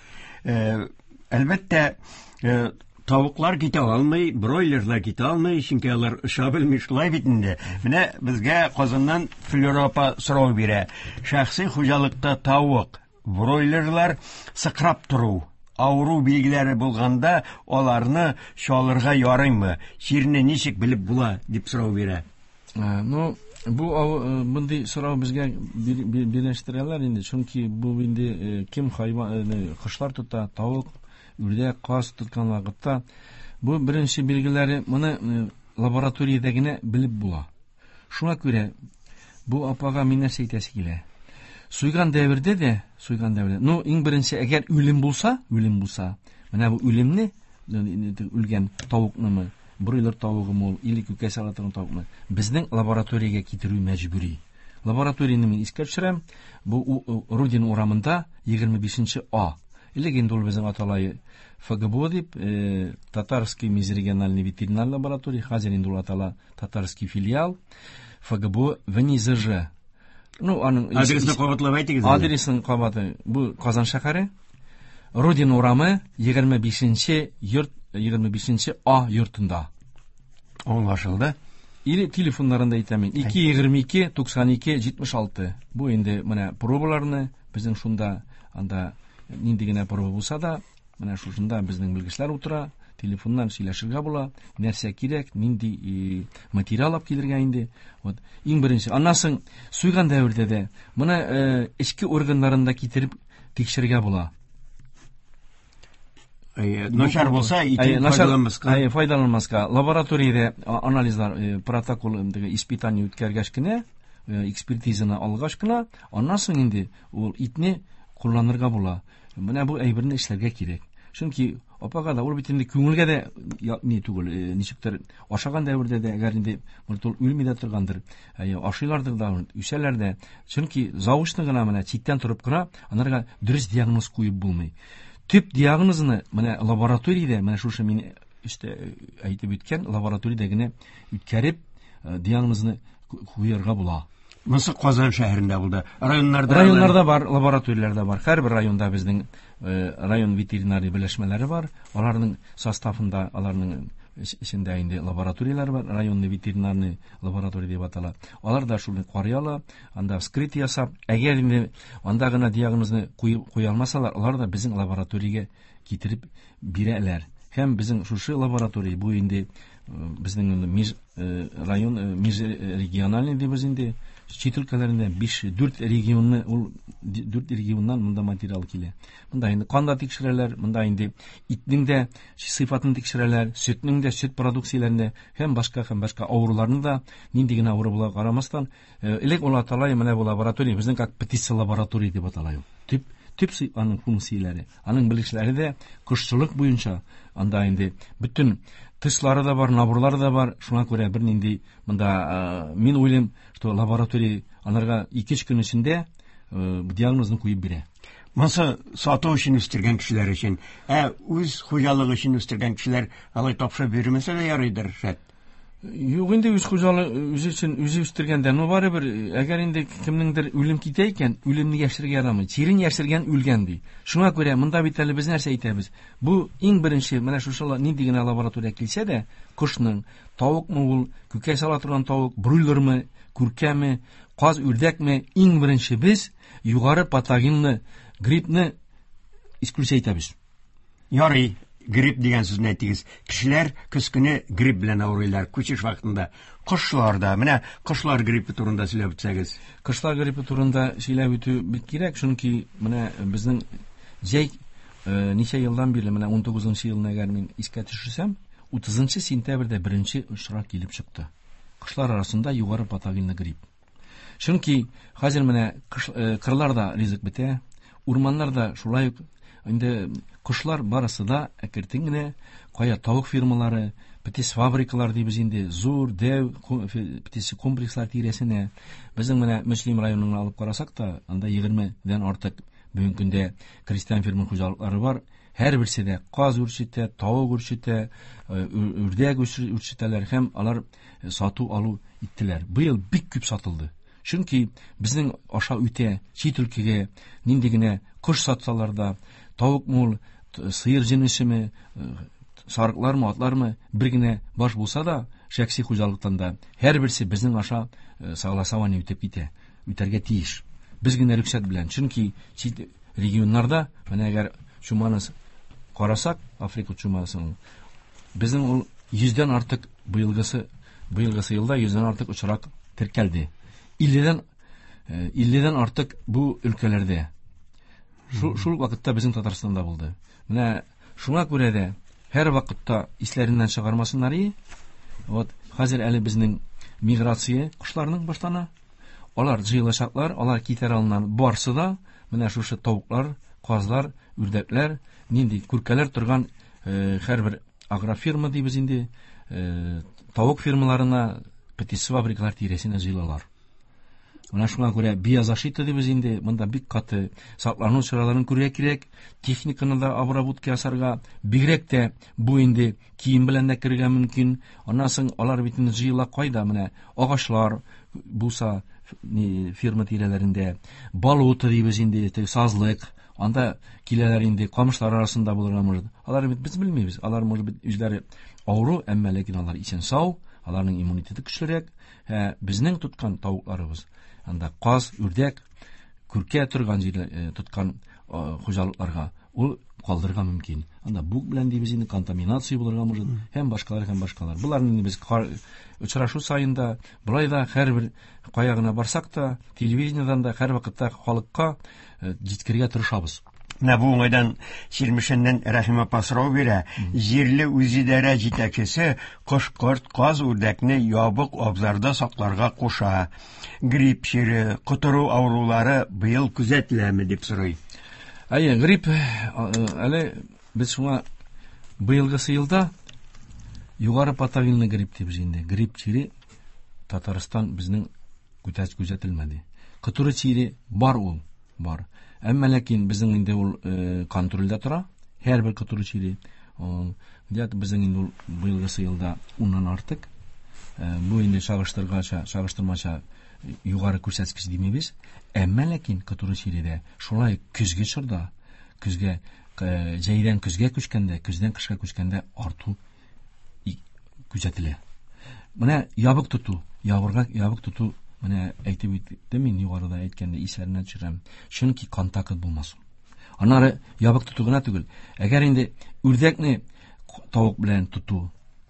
Speaker 3: Әлбәттә, тавыклар китә алмый, бройлерлар китә алмый, чөнки алар оша белми шулай бит инде. Менә безгә Казаннан Флёропа сорау бирә. Шәхси хуҗалыкта тавык, бройлерлар сыкрап тору, авыру билгеләре булганда аларны шалырга ярыймы? Чирне ничек билеп була дип сорау бирә.
Speaker 6: Ну, бу мондый сорау безгә бирәштерәләр инде, чөнки бу инде кем хайван кошлар тота, тавык, үрдәк, каз тоткан вакытта бу беренче билгеләре моны лабораториядә генә белеп була. Шуңа күрә бу апага мин нәрсә әйтәсе килә. Суйган дәвердә дә, суйган дәвердә. Ну, иң беренче әгәр үлем булса, үлем булса, менә бу үлемне үлгән тавыкны, бройлер тавыгымы, или күкәй салатының тавыгымы безнең лабораториягә китерү мәҗбүри. Лабораторияны мин искә төшерәм. Бу Рудин урамында егерме бишенче А. Или инде ул безнең аталай ФГБО дип, Татарский межрегиональный ветеринар лаборатория, хәзер инде ул атала Татарский филиал, ФГБО в НИЗЖ. Ну, аның
Speaker 3: адресны кабатлап әйтегез.
Speaker 6: Адресның кабаты бу Казан шәһәре. Рудин урамы егерме бишенче йорт, егерме бишенче А йортында.
Speaker 3: Аңлашылды.
Speaker 6: Или телефоннарында әйтәм. ике егерме ике туксан ике җитмеш алты. Бу инде менә пробаларны безнең шунда анда нинди генә проба булса да, менә шушында безнең белгечләр утыра, телефоннан сөйләшергә була, нәрсә кирәк, нинди материал алып килергә инде. Вот иң беренче, аннан соң суйган дәвердә дә моны эчке органнарында китереп тикшергә була.
Speaker 3: Начар булса, итен файдаланмаска.
Speaker 6: Файдаланмаска. Лабораториядә анализлар, протокол, испытание үткәргәч кенә, экспертизаны алгач кына, аннан соң инде ул итне кулланырга була. Менә бу әйберне эшләргә кирәк. Чөнки апага да ул бит инде күңелгә дә ни түгел, ничектер ашаган дәвердә дә әгәр инде ул үлми дә торгандыр, ашыйлардыр да, үсәләр дә. Чөнки завучны гына менә читтән торып кына анарга дөрес диагноз куеп булмый. Төп диагнозны менә лабораториядә, менә шушы мин işte әйтеп үткән лабораториядә генә үткәреп диагнозны куярга була.
Speaker 3: Монсы Казан шәһәрендә булды. Районнарда
Speaker 6: районнарда бар, лабораторияләрдә бар. Һәрбер районда безнең район ветеринария белешмәләре бар. Аларның составында, аларның içinde инде лабораториялар бар, районный ветеринарный лаборатория дип атала. Алар да шуны карый ала, анда вскрытие ясап, әгәр инде анда гына диагнозны куя алмасалар, алар да безнең лабораториягә китереп бирәләр. Һәм безнең шушы лаборатория бу инде безнең меж район межрегиональный дибез инде чит өлкәләрендә биш-дүрт регионны, ул дүрт регионнан монда материал килә. Монда инде канда тикшерәләр, монда инде итнең дә сыйфатын тикшерәләр, сөтнең дә, сөт продукцияләрендә һәм башка һәм башка авыруларны да нинди генә авыру була карамастан, элек ул аталай менә бу лаборатория безнең как птица лаборатория дип аталай. Тип тип аның функцияләре, аның белешләре дә кошчылык буенча анда инде bütün тышлары да бар, набурлары да бар. Шуңа күрә бер нинди монда мин уйлыйм, что лаборатория анарга ике-өч көн эчендә диагнозны куеп бирә.
Speaker 3: Монсы сату өчен үстергән кешеләр өчен, ә үз хуҗалыгы өчен үстергән кешеләр алай тапшырып бирмәсә дә ярыйдыр, шәт.
Speaker 6: Юк инде үз хуҗалыгы үзе өчен үзе үстергәндә, ну бары бер әгәр инде кемнеңдер үлем китә икән, үлемне яшергә ярамый. Чирен яшергән үлгән ди. Шуңа күрә монда бит әле без нәрсә әйтәбез? Бу иң беренче менә шушылар нинди генә лаборатория килсә дә, кошның, тавыкмы ул, күкәй сала торган тавык, бройлермы, күркәме, каз, үрдәкме, иң беренче без югары патогенны, гриппны исключить итәбез.
Speaker 3: Ярый. грипп дигән сүзне әйтегез. Кешеләр көз көне грипп белән авырыйлар, күчеш вакытында. Кошлар да, менә кошлар гриппы турында сөйләп үтсәгез.
Speaker 6: Кошлар гриппы турында сөйләп үтү бик кирәк, чөнки менә безнең җәй ничә елдан бирле, менә он тугызынчы елны әгәр мин искә төшерсәм, утызынчы сентябрьдә беренче очрак килеп чыкты. Кошлар арасында югары патогенлы грипп. Чөнки хәзер менә кырларда ризык бетә, урманнарда шулай ук инде кошлар барысы да әкертен генә кая тавык фирмалары, птис фабрикалар дибез инде, зур, дәү птис комплекслар тирәсенә. Безнең менә Мөслим районын алып карасак та, анда егермедән артык бүгенге көндә крестьян ферма хуҗалыклары бар. Һәр берсе дә каз үрчетә, тавык үрчетә, үрдәк үрчетәләр һәм алар сату алу иттеләр. Быел бик күп сатылды. Чөнки безнең аша үтә чит өлкәгә нинди генә кош сатсалар да, тавык мул, сыер җенесеме, сарыклармы, атлармы бер генә баш булса да, шәхси хуҗалыктан да һәр берсе безнең аша согласование үтеп китә, үтәргә тиеш. Без генә рөхсәт белән. Чөнки чит регионнарда, менә әгәр чуманы карасак, Африка чумасын, безнең ул йөздән артык быелгысы, быелгысы елда йөздән артык очрак теркәлде. илледән илледән артык бу өлкәләрдә. Шул шул вакытта безнең Татарстанда булды. Менә шуңа күрә дә һәр вакытта исләреннән чыгармасыннар и. Вот хәзер әле безнең миграция кошларның баштана. Алар җыелачаклар, алар китәр алыннан барсы да, менә шушы тавыклар, казлар, үрдәкләр, нинди күркәләр торган һәрбер агрофирма дибез инде, тавык фирмаларына, птис фабрикалар тирәсенә җыелалар. Менә шуңа күрә биозащита дибез инде, монда бик каты саклану чараларын күрергә кирәк, техниканы да обработка ясарга, бигрәк тә бу инде кием белән дә кергә мөмкин. Аннан соң алар бит җыела кайда, менә агачлар булса фирма тирәләрендә, балуты дибез инде, сазлык, анда киләләр инде камышлар арасында булырга мөмкин. Алар бит без белмибез. Алар может бит үзләре авыру, әмма ләкин алар исән сау, аларның иммунитеты көчлерәк. Һә безнең тоткан тавыкларыбыз, анда каз, үрдәк, күркә торган җирдә тоткан хуҗалыкларга ул калдырга мөмкин. Анда бук белән дибез инде контаминация булырга мөмкин. Һәм башкалар һәм башкалар. Буларны без очрашу сайында, булай да һәрбер кая гына барсак та, телевидениедан да һәр вакытта халыкка җиткергә тырышабыз.
Speaker 3: Менә бу уңайдан Чирмешәннән Рәхим апа сорау бирә. Җирле үзидарә җитәкчесе кош-корт, каз, үрдәкне ябык абзарда сакларга куша. Грипп чире, котыру авырулары быел күзәтеләме дип сорый.
Speaker 6: Әйе, грипп әле без шуңа быелгысы елда югары патогенлы грипп дип инде. Грипп чире Татарстан безнең күтәч күзәтелмәде. Котыру чире бар ул, бар. Әмма ләкин безнең инде ул контрольдә тора. Һәрбер котыру чире. Дәт безнең инде ул быелгысы елда уннан артык. Бу инде чагыштыргача, чагыштырмача югары күрсәткеч димибез. Әмма ләкин котыру чиредә шулай көзгә чорда, көзгә җәйдән көзгә күчкәндә, көздән кышка күчкәндә арту күзәтелә. Менә ябык тоту, ягырга ябык тоту, менә әйтеп үттем мин югарыда әйткәндә исәренә төшерәм. Чөнки контакт булмасын. Аннары ябык тоту гына түгел. Әгәр инде үрдәкне тавык белән тоту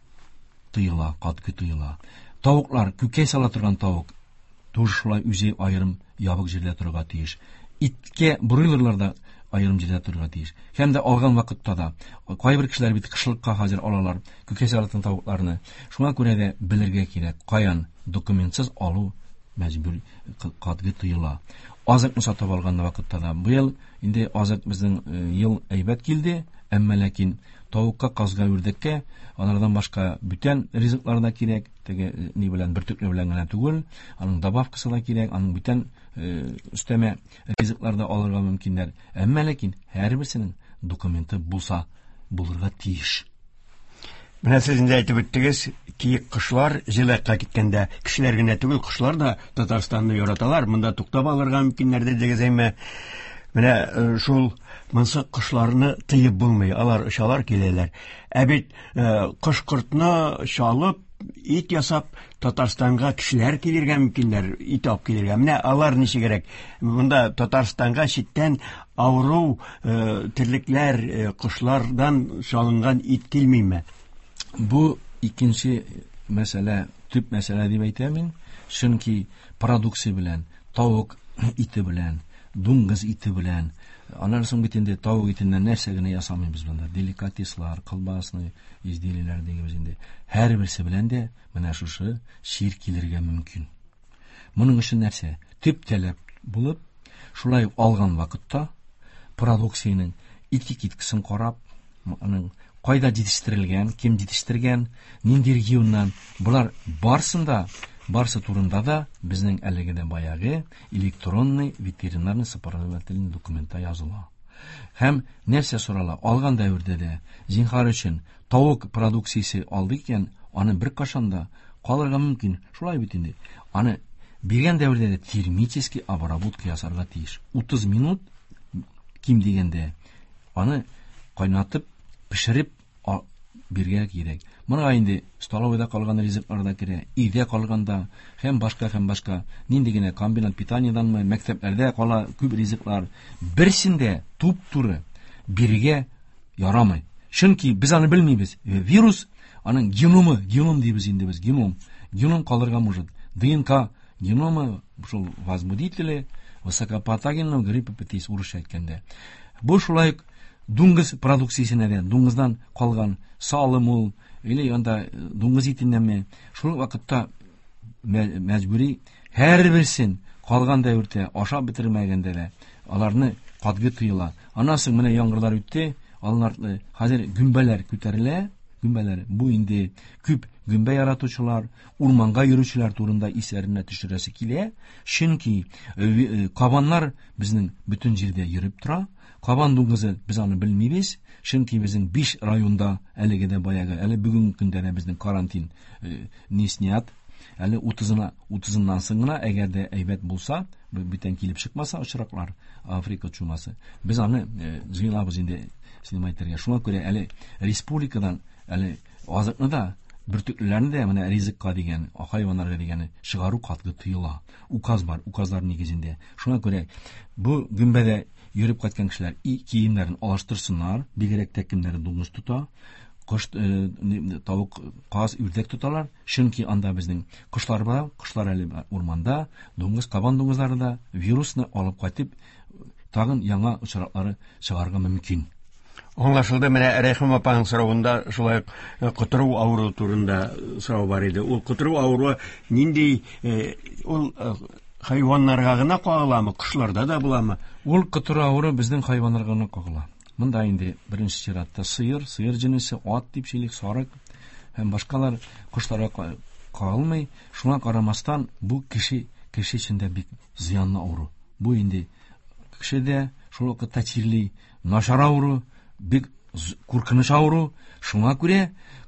Speaker 6: тыела, катгы тыела. Тавыклар күкәй сала торган тавык тоже шулай үзе аерым ябык җирдә торырга тиеш. Иткә бройлерларда аерым җирдә торырга тиеш. Һәм дә алган вакытта да кайбер кешеләр бит кышлыкка хәзер алалар күкәй салатын тавыкларны. Шуңа күрә дә белергә кирәк, каян документсыз алу мәҗбүр катгы тыела. Азыкны сатып алган вакытта да быел инде азык безнең ел әйбәт килде, әмма ләкин тавыкка, казга, үрдәккә, алардан башка бүтән ризыклар да кирәк. Теге ни белән бер төкле белән генә түгел, аның добавкасы да кирәк, аның бүтән өстәмә ризыклар да алырга мөмкиннәр. Әмма ләкин һәрберсенең документы булса, булырга тиеш.
Speaker 3: Менә сез инде әйтеп үттегез, ки кошлар җиләккә киткәндә кешеләр генә түгел, кошлар да Татарстанны яраталар. Монда туктап алырга мөмкиннәр дигез әйме. Менә шул монсы кошларны тыеп булмый, алар очалар киләләр. Ә бит кош-кортны чалып, ит ясап Татарстанга кешеләр килергә мөмкиннәр, ит алып килергә. Менә алар ничегрәк? Монда Татарстанга читтән авыру терлекләр, кошлардан салынган ит килмиме?
Speaker 6: Бу икенче мәсьәлә, төп мәсьәлә дип әйтәм мин. Чөнки продукция белән, тавык ите белән, дуңгыз ите белән, аннан соң бит инде тавык итеннән нәрсә генә ясамыйбыз монда. Деликатеслар, колбасны, изделиеләр дигәнбез инде. Һәр берсе белән дә менә шушы шир килергә мөмкин. Моның өчен нәрсә? Төп таләп булып, шулай алган вакытта продукцияның ике киткесен карап, аның кайда җитештерелгән, кем җитештергән, нинди регионнан, булар барсында, барсы турында да безнең әлеге дә баягы электронный ветеринарный сопроводительный документта языла. Һәм нәрсә сорала? Алган дәвердә дә зинһар өчен тавык продукциясе алды икән, аны бер кашанда калырга мөмкин. Шулай бит инде. Аны биргән дәвердә дә термический обработка ясарга тиеш. утыз минут ким дигәндә аны кайнатып, пешереп биргә кирәк. Моңа инде столовойда калган ризыклар да керә, өйдә калганда һәм башка һәм башка нинди генә комбинат питаниеданмы, мәктәпләрдә кала күп ризыклар берсендә туп-туры биргә ярамый. Чөнки без аны белмибез. Вирус, аның геномы, геном дибез инде без, геном. Геном калырга может. ДНК геномы, шул возбудители высокопатогенного гепатитис урысча әйткәндә. Бу шулай дуңгыз продукциясенә дә, дуңгыздан калган салым ул, или анда дуңгыз итеннәме, шул вакытта мәҗбүри һәр берсен калган дәвертә ашап бетермәгәндә дә аларны катгы тыела. Аннан соң менә яңгырлар үтте, алар хәзер гүмбәләр күтәрелә, гүмбәләр. Бу инде күп гүмбә яратучылар, урманга йөрүчеләр турында исәренә төшерәсе килә, чөнки кабаннар безнең бөтен җирдә йөреп тора. Кабан дуңгызы без аны белмибез, чөнки безнең биш районда әлеге дә баягы, әле бүгенге көндә дә безнең карантин не снят, әле утызыннан соң гына, әгәр дә әйбәт булса, бүтән килеп чыкмаса очраклар, Африка чумасы, без аны җыйлабыз инде снимайтырга. Шуңа күрә әле республикадан, әле азыкны да, бөртекләрне дә менә ризыкка дигән, хайваннарга дигән чыгару катгы тыела. Указ бар, указлар нигезендә. Шуңа күрә бу гүмбәдә йөреп кайткан кешеләр киемнәрен алыштырсыннар, бигрәк тә кемнәр дуңгыз тута, кош, тавык, каз, үрдәк тоталар, чөнки анда безнең кошлар бар, кошлар әле урманда, дуңгыз, кабан дуңгызлары да вирусны алып кайтып, тагын яңа очраклары чыгарга мөмкин.
Speaker 3: Аңлашылды. Менә Рәхим апаның соравында шулай котыру авыру турында сорау бар иде. Ул котыру авыру нинди, ул хайваннарга гына кагыламы, кошларда да буламы?
Speaker 6: Ул котыру авыру безнең хайваннарга гына кагыла. Монда инде беренче чиратта сыер, сыер җинесе, ат дип сөйлик, сарык һәм башкалар кошларга кагылмый. Шуңа карамастан бу кеше кеше өчен бик зыянлы авыру. Бу инде кешедә шул вакытта тирли начар авыру, бик куркыныч авыру. Шуңа күрә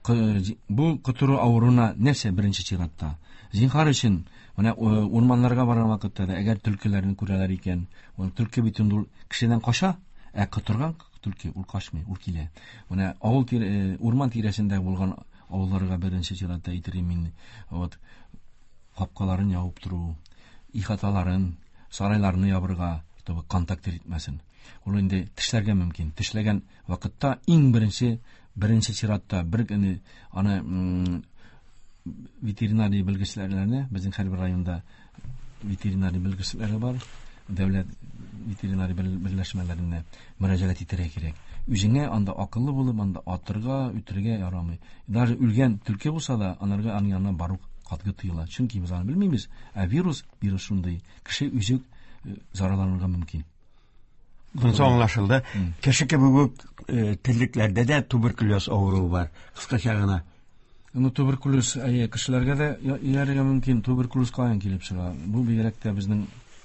Speaker 6: бу котыру авыруна нәрсә беренче чиратта? Зинһар өчен менә урманнарга барган вакытта да әгәр төлкеләрне күрәләр икән, ул төлке бит инде кешедән каша, ә котырган төлке ул кашмый, ул килә. Менә авыл урман тирәсендә булган авылларга беренче чиратта әйтергә мин, вот капкаларын ябып туру, ихаталарын, сарайларны ябырга, чтобы контакт итмәсен. Ул инде тешләргә мөмкин. Тешләгән вакытта иң беренче беренче чиратта бер генә аны ветеринарий белгечләрне, безнең һәрбер районда ветеринарий белгечләре бар, дәүләт ветеринарий берләшмәләренә мөрәҗәгать итәргә кирәк. Үзеңә анда акыллы булып, анда атырга, үтергә ярамый. Даже үлгән төлке булса да, анарга аның янына бару катгы тыела. Чөнки без аны белмибез, ә вирус, вирус шундый, кеше үзүк зарарланырга мөмкин.
Speaker 3: Бунысы аңлашылды. Кеше кебек терлекләрдә дә туберкулез авыруы бар. Кыскача гына.
Speaker 6: Ну, туберкулез әйе кешеләргә дә ярыга мөмкин. Туберкулез каян килеп чыга? Бу бигрәк тә безнең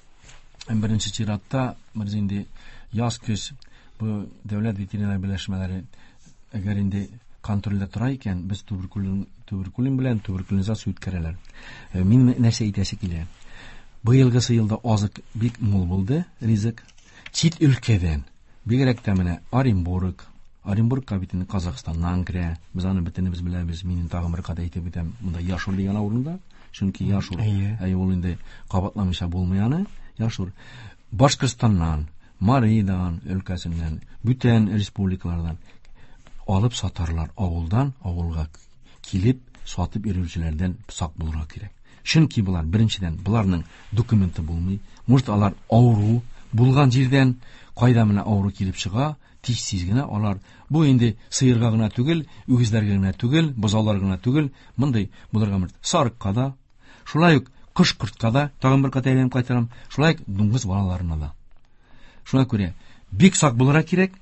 Speaker 6: беренче чиратта, без инде яз көз бу дәүләт ветеринар берләшмәләре әгәр инде контрольдә тора икән, без туберкулин туберкулин белән туберкулизация үткәрәләр. Мин нәрсә әйтәсе килә? Быелгысы елда азык бик мул булды, ризык. Чит өлкәдән, бигрәк тә менә Оренбург, Оренбургка бит инде Казакстаннан керә. Без аны бөтенебез беләбез. Минем тагын бер кадәр әйтеп битәм. Монда Яшур дигән авырында. Чөнки Яшур, әй ул инде кабатламыйча булмый аны. Яшур Башкортстаннан, Маридан өлкәсеннән, бүтән республикалардан алып сатарлар авылдан авылга килеп сатып йөрүчеләрдән сак булырга кирәк. Чөнки булар беренчедән буларның документы булмый. Может алар авыру булган җирдән кайда менә авыру килеп чыга, тизсез генә алар бу инде сыерга гына түгел, үгезләргә генә түгел, бозаулар гына түгел, мондай булырга мөрт. Сарыкка да, шулай ук кош-кортка да, тагын бер катайым кайтарам, шулай ук дуңгыз балаларына да. Шуңа күрә бик сак булырга кирәк.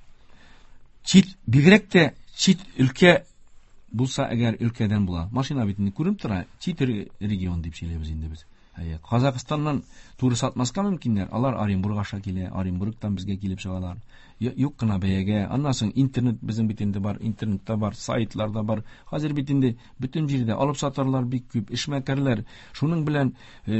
Speaker 6: Чит бигрәк тә чит өлкә булса, әгәр өлкәдән була, машина битен күреп тора, чит регион дип сөйләбез инде без. Әйе, Казакстаннан туры сатмаска мөмкиннәр. Алар Оренбургка килә, Оренбургтан безгә килеп чыгалар. Юк кына бәягә. Аннан соң интернет безнең бит инде бар, интернетта бар, сайтларда бар. Хәзер бит инде бөтен җирдә алып сатарлар бик күп, эшмәкәрләр. Шуның белән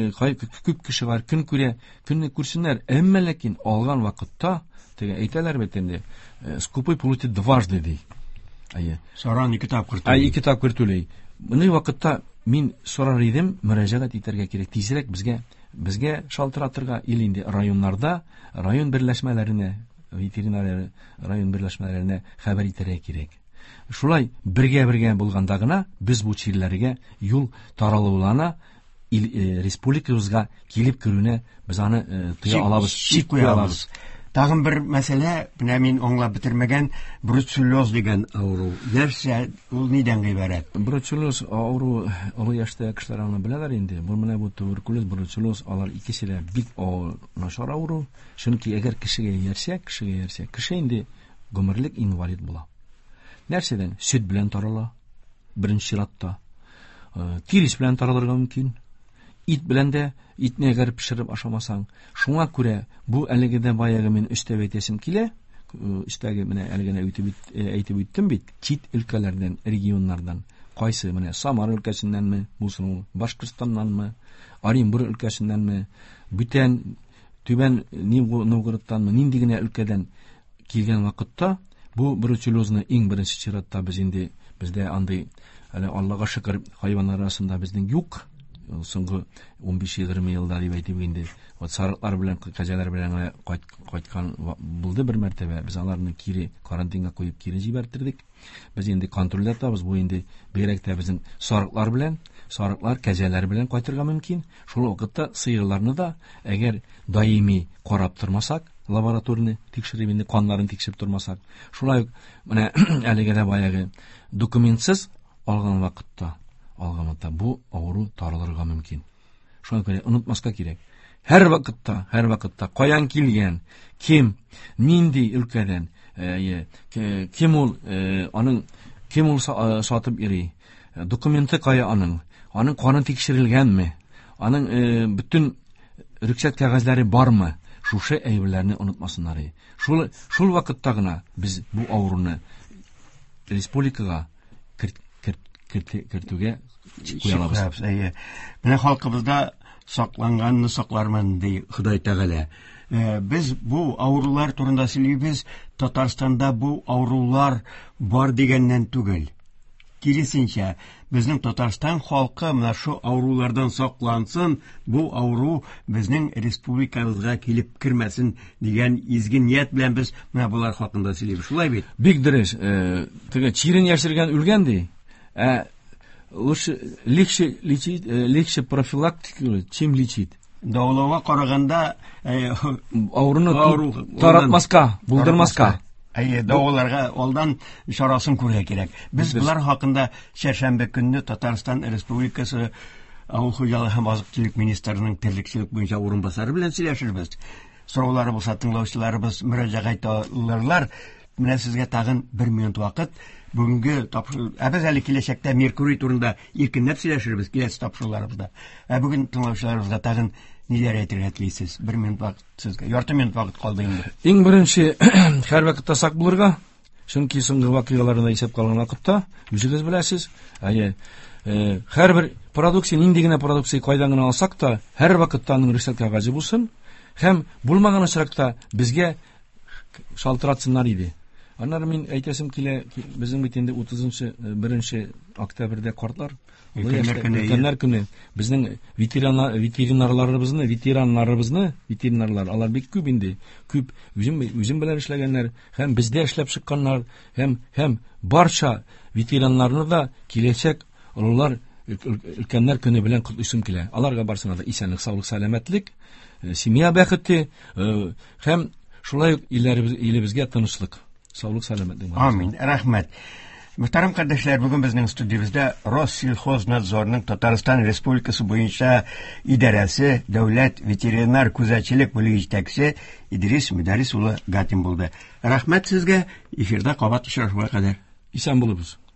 Speaker 6: күп кеше бар, көн күрә, көнне күрсеннәр. Әмма ләкин алган вакытта теге әйтәләр бит инде, скупой платит дважды ди. Әйе.
Speaker 3: Саран ике тапкыр.
Speaker 6: Әй ике тапкыр түләй. Моны вакытта мин сорар идем, мөрәҗәгать итәргә кирәк. Тизрәк безгә безгә шалтыратырга ил инде районнарда, район берләшмәләренә, ветеринария район берләшмәләренә хәбәр итәргә кирәк. Шулай бергә-бергә булганда гына без бу җирләргә юл таралулана республикабызга килеп керүне без аны тыя алабыз, чик куя алабыз.
Speaker 3: Тагын бер мәсьәлә, менә мин аңлап бетермәгән бруцеллез дигән авыру. Нәрсә, ул нидән гыйбарәт?
Speaker 6: Бруцеллез авыру олы яшьтә кешеләр аны беләләр инде. Бу менә бу туберкулез, бруцеллез, алар икесе дә бик начар авыру. Чөнки әгәр кешегә ярсә, кешегә ярсә, кеше инде гомерлек инвалид була. Нәрсәдән? Сөт белән тарала. Беренче чиратта. Тирис белән таралырга мөмкин. Ит белән дә, итне әгәр пешереп ашамасаң, шуңа күрә бу әлегедә баягы мин өстәп әйтәсем килә, өстәге менә әлегенә әйтеп үттем бит, чит өлкәләрдән, регионнардан, кайсы менә Самар өлкәсеннәнме, булсын ул Башкортстаннанмы, Оренбург өлкәсеннәнме, бүтән Түбән Новгородтанмы, нинди генә өлкәдән килгән вакытта, бу бруцеллезны иң беренче чиратта без инде бездә андый, әле Аллага шөкер, хайваннар арасында безнең юк. Соңгы он биш егерме елда дип әйтеп инде, вот сарыклар белән, кәҗәләр белән кайткан булды бер мәртәбә. Без аларны кире карантинга куеп кире җибәртердек. Без инде контрольдә табыз, бу инде бигрәк тә безнең сарыклар белән, сарыклар, кәҗәләр белән кайтырга мөмкин. Шул вакытта сыерларны да әгәр даими карап тормасак, лабораторны тикшереп инде каннарын тикшереп тормасак, шулай ук менә әлегә дә баягы документсыз алган вакытта алганда бу авыру таралырга мөмкин. Шуңа күрә онытмаска кирәк. Һәр вакытта, һәр вакытта каян килгән, кем, нинди өлкәдән, кем ул, аның кем ул сатып йөри, документы кая аның, аның каны тикшерелгәнме, аның бүтән рөхсәт кәгазьләре бармы? Шушы әйберләрне онытмасыннар. Шул шул вакытта гына без бу авыруны республикага кертүгә куялабыз.
Speaker 3: Менә халкыбызда сакланганны саклармын ди Ходай Тәгалә. Без бу авырулар турында сөйлибез, Татарстанда бу авырулар бар дигәннән түгел. Киресенчә, безнең Татарстан халкы менә шу авырулардан саклансын, бу авыру безнең республикабызга килеп кермәсен дигән изге ният белән без менә булар хакында сөйлибез. Шулай бит?
Speaker 6: Бик дөрес. Теге чирен яшергән үлгән ди. Ә лучше легче лечить, легче профилактика, чем лечить.
Speaker 3: Даулауга караганда
Speaker 6: авыруны таратмаска, булдырмаска.
Speaker 3: Әйе, дауларга алдан чарасын күрергә кирәк. Без булар хакында шәршәмбе көнне Татарстан Республикасы Авыл хуҗалыгы һәм азык-төлек министрының терлекчелек буенча урынбасары белән сөйләшербез. Сораулары булса тыңлаучыларыбыз мөрәҗәгать итәрләр. Менә сезгә тагын бер минут вакыт. Бүгенге тапшыру, әбез әле киләчәктә Меркурий турында иркенләп сөйләшербез киләсе тапшыруларыбызда. Ә бүген тыңлаучыларыбызга тагын ниләр әйтергә телисез? Бер минут вакыт сезгә. Ярты минут вакыт калды инде.
Speaker 6: Иң беренче һәр вакытта сак булырга, чөнки соңгы вакыйгаларны исәп калган вакытта үзегез беләсез, әйе, һәрбер продукция, нинди генә продукция кайдан гына алсак та, һәр вакытта аның рөхсәт кәгазе булсын, һәм булмаган очракта безгә шалтыратсыннар иде. Аннары мин әйтәсем килә, безнең бит инде утызынчы беренче октябрьдә картлар Өлкәннәр көне безнең ветераннар ветеринарларыбызны, ветераннарыбызны, ветеринарлар, алар бик күп инде. Күп үзем үзем белән эшләгәннәр, һәм бездә эшләп чыкканнар, һәм һәм барча ветераннарны да киләчәк олылар өлкәннәр көне белән котлыйсым килә. Аларга барсына да исәнлек, саулык, сәламәтлек, семья бәхете һәм шулай ук илебезгә тынычлык, саулык, сәламәтлек.
Speaker 3: Амин. Рәхмәт. Мөхтәрәм кардәшләр, бүген безнең студиябызда Россельхознадзорның Татарстан Республикасы буенча идарәсе, дәүләт ветеринар күзәтчелек бүлеге җитәкчесе Идрис Мөдәрис улы Гатин булды. Рәхмәт сезгә. Эфирда кабат очрашуга кадәр.
Speaker 6: Исән булыгыз.